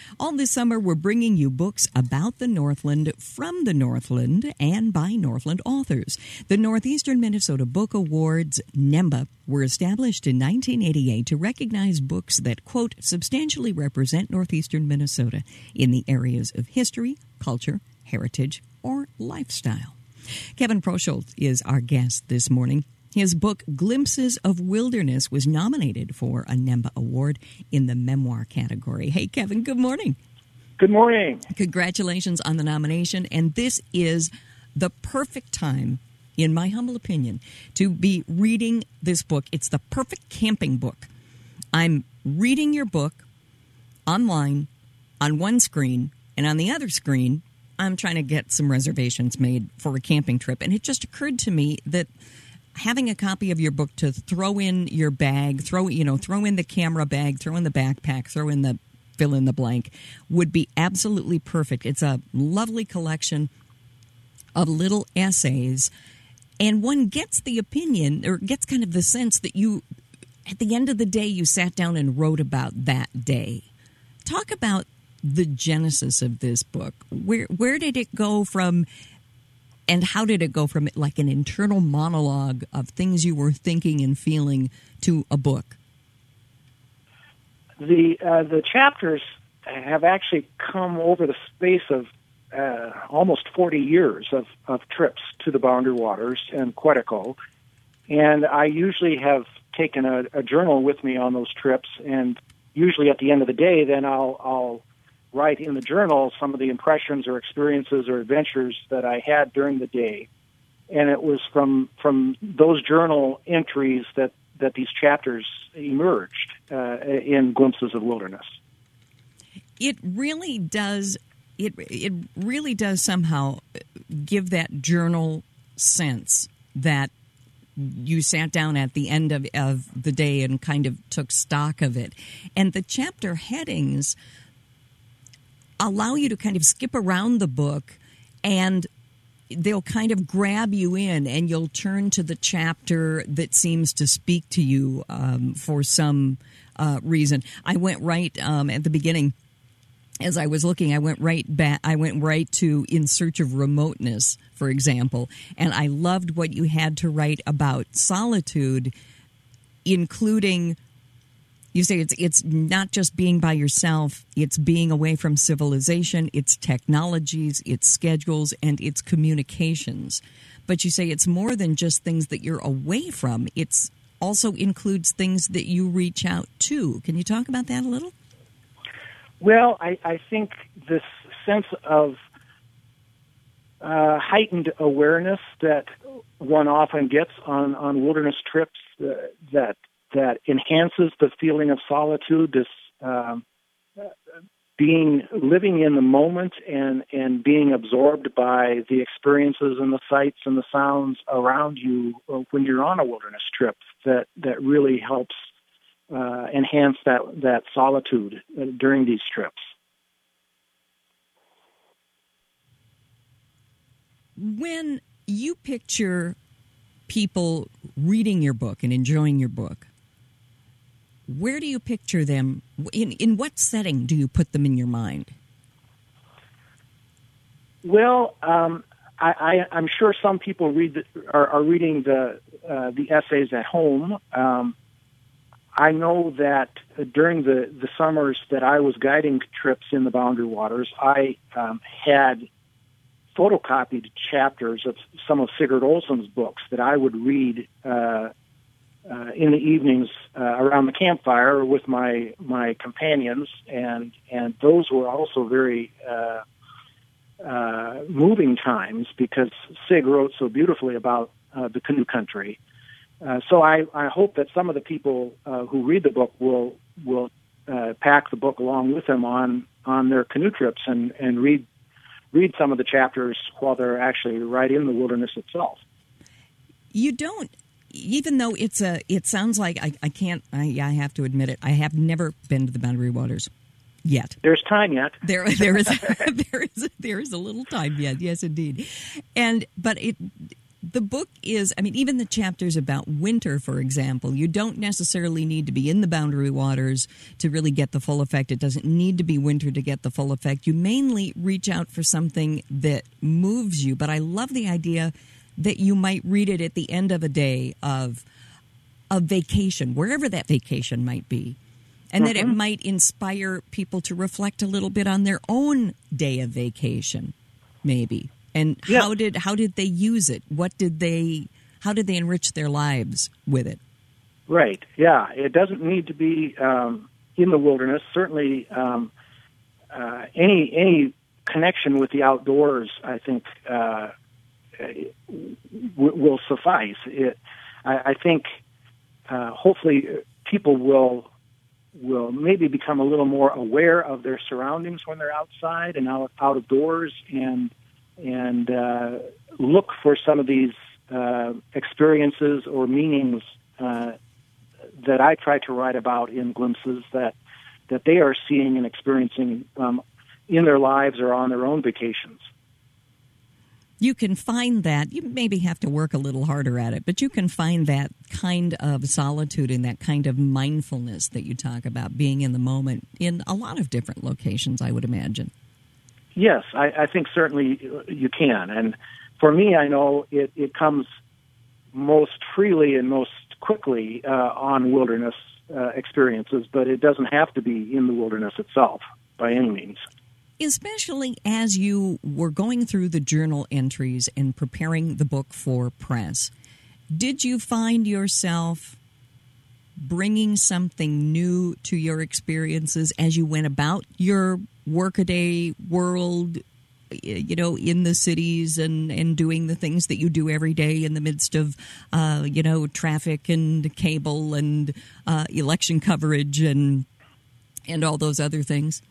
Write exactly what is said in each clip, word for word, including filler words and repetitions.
All this summer, we're bringing you books about the Northland, from the Northland, and by Northland authors. The Northeastern Minnesota Book Awards, NEMBA, were established in nineteen eighty-eight to recognize books that, quote, substantially represent Northeastern Minnesota in the areas of history, culture, heritage, or lifestyle. Kevin Prosholt is our guest this morning. His book, Glimpses of Wilderness, was nominated for a NEMBA Award in the memoir category. Hey, Kevin, good morning. Good morning. Congratulations on the nomination. And this is the perfect time, in my humble opinion, to be reading this book. It's the perfect camping book. I'm reading your book online on one screen, and on the other screen, I'm trying to get some reservations made for a camping trip. And it just occurred to me that having a copy of your book to throw in your bag, throw you know, throw in the camera bag, throw in the backpack, throw in the fill in the blank, would be absolutely perfect. It's a lovely collection of little essays, and one gets the opinion, or gets kind of the sense that you, at the end of the day, you sat down and wrote about that day. Talk about the genesis of this book. Where where did it go from? And how did it go from like an internal monologue of things you were thinking and feeling to a book? The uh, the chapters have actually come over the space of uh, almost forty years of, of trips to the Boundary Waters and Quetico. And I usually have taken a, a journal with me on those trips, and usually at the end of the day, then I'll I'll write in the journal some of the impressions or experiences or adventures that I had during the day. And it was from from those journal entries that, that these chapters emerged uh, in Glimpses of Wilderness. It really does, it it really does somehow give that journal sense that you sat down at the end of, of the day and kind of took stock of it. And the chapter headings allow you to kind of skip around the book, and they'll kind of grab you in, and you'll turn to the chapter that seems to speak to you um, for some uh, reason. I went right um, at the beginning, as I was looking, I went right back. I went right to In Search of Remoteness, for example, and I loved what you had to write about solitude, including. You say it's it's not just being by yourself, it's being away from civilization, it's technologies, it's schedules, and it's communications. But you say it's more than just things that you're away from. It also includes things that you reach out to. Can you talk about that a little? Well, I, I think this sense of uh, heightened awareness that one often gets on, on wilderness trips uh, that that enhances the feeling of solitude, this um, being, living in the moment and, and being absorbed by the experiences and the sights and the sounds around you when you're on a wilderness trip, that, that really helps uh, enhance that, that solitude during these trips. When you picture people reading your book and enjoying your book, where do you picture them? In in what setting do you put them in your mind? Well, um, I, I, I'm sure some people read the, are, are reading the uh, the essays at home. Um, I know that during the, the summers that I was guiding trips in the Boundary Waters, I um, had photocopied chapters of some of Sigurd Olson's books that I would read uh, Uh, in the evenings uh, around the campfire with my my companions, and and those were also very uh, uh, moving times because Sig wrote so beautifully about uh, the canoe country. Uh, so I, I hope that some of the people uh, who read the book will will uh, pack the book along with them on on their canoe trips and, and read read some of the chapters while they're actually right in the wilderness itself. You don't. Even though it's a, it sounds like I, I can't. I, I have to admit it. I have never been to the Boundary Waters yet. There's time yet. There, there is, there is, there is a little time yet. Yes, indeed. And but it, The book is, I mean, even the chapters about winter, for example, you don't necessarily need to be in the Boundary Waters to really get the full effect. It doesn't need to be winter to get the full effect. You mainly reach out for something that moves you. But I love the idea that you might read it at the end of a day of a vacation, wherever that vacation might be, and mm-hmm. that it might inspire people to reflect a little bit on their own day of vacation, maybe. And yeah. how did how did they use it? What did they? How did they enrich their lives with it? Right. Yeah. It doesn't need to be um, in the wilderness. Certainly, um, uh, any any connection with the outdoors, I think, uh, w- will suffice. It. I, I think. Uh, hopefully, people will will maybe become a little more aware of their surroundings when they're outside and out out of doors, and and uh, look for some of these uh, experiences or meanings uh, that I try to write about in Glimpses that that they are seeing and experiencing um, in their lives or on their own vacations. You can find that. You maybe have to work a little harder at it, but you can find that kind of solitude and that kind of mindfulness that you talk about, being in the moment, in a lot of different locations, I would imagine. Yes, I, I think certainly you can. And for me, I know it, it comes most freely and most quickly uh, on wilderness uh, experiences, but it doesn't have to be in the wilderness itself by any means. Especially as you were going through the journal entries and preparing the book for press, did you find yourself bringing something new to your experiences as you went about your workaday world, you know, in the cities and, and doing the things that you do every day in the midst of, uh, you know, traffic and cable and uh, election coverage and and all those other things?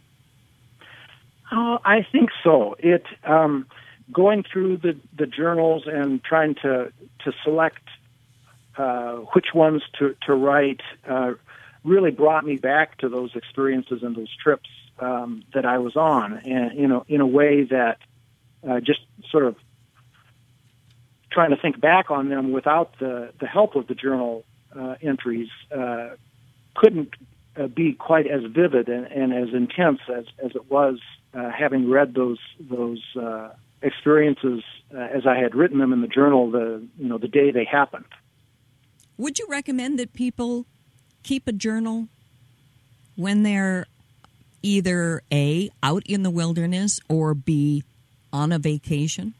Uh, I think so. It um, going through the, the journals and trying to to select uh, which ones to to write uh, really brought me back to those experiences and those trips um, that I was on, and you know, in a way that uh, just sort of trying to think back on them without the the help of the journal uh, entries uh, couldn't uh, be quite as vivid and, and as intense as, as it was. Uh, having read those those uh, experiences uh, as I had written them in the journal, the you know the day they happened. Would you recommend that people keep a journal when they're either A, out in the wilderness, or B, on a vacation?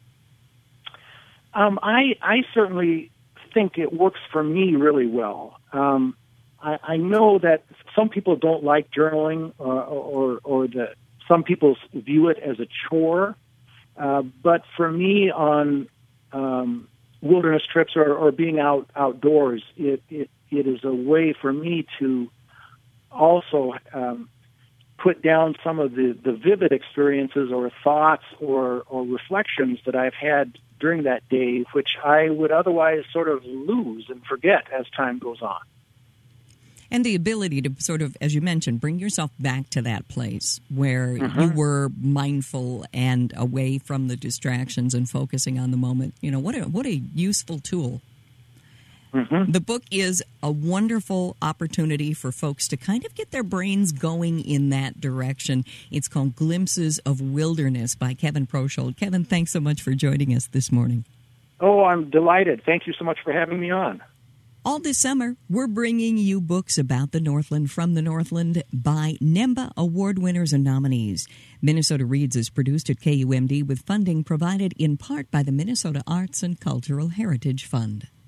Um, I I certainly think it works for me really well. Um, I, I know that some people don't like journaling, or or, or the Some people view it as a chore, uh, but for me, on um, wilderness trips or, or being out outdoors, it, it it is a way for me to also um, put down some of the, the vivid experiences or thoughts or, or reflections that I've had during that day, which I would otherwise sort of lose and forget as time goes on. And the ability to sort of, as you mentioned, bring yourself back to that place where mm-hmm. you were mindful and away from the distractions and focusing on the moment. You know, what a what a useful tool. Mm-hmm. The book is a wonderful opportunity for folks to kind of get their brains going in that direction. It's called Glimpses of Wilderness by Kevin Proschold. Kevin, thanks so much for joining us this morning. Oh, I'm delighted. Thank you so much for having me on. All this summer, we're bringing you books about the Northland from the Northland by NEMBA Award winners and nominees. Minnesota Reads is produced at K U M D with funding provided in part by the Minnesota Arts and Cultural Heritage Fund.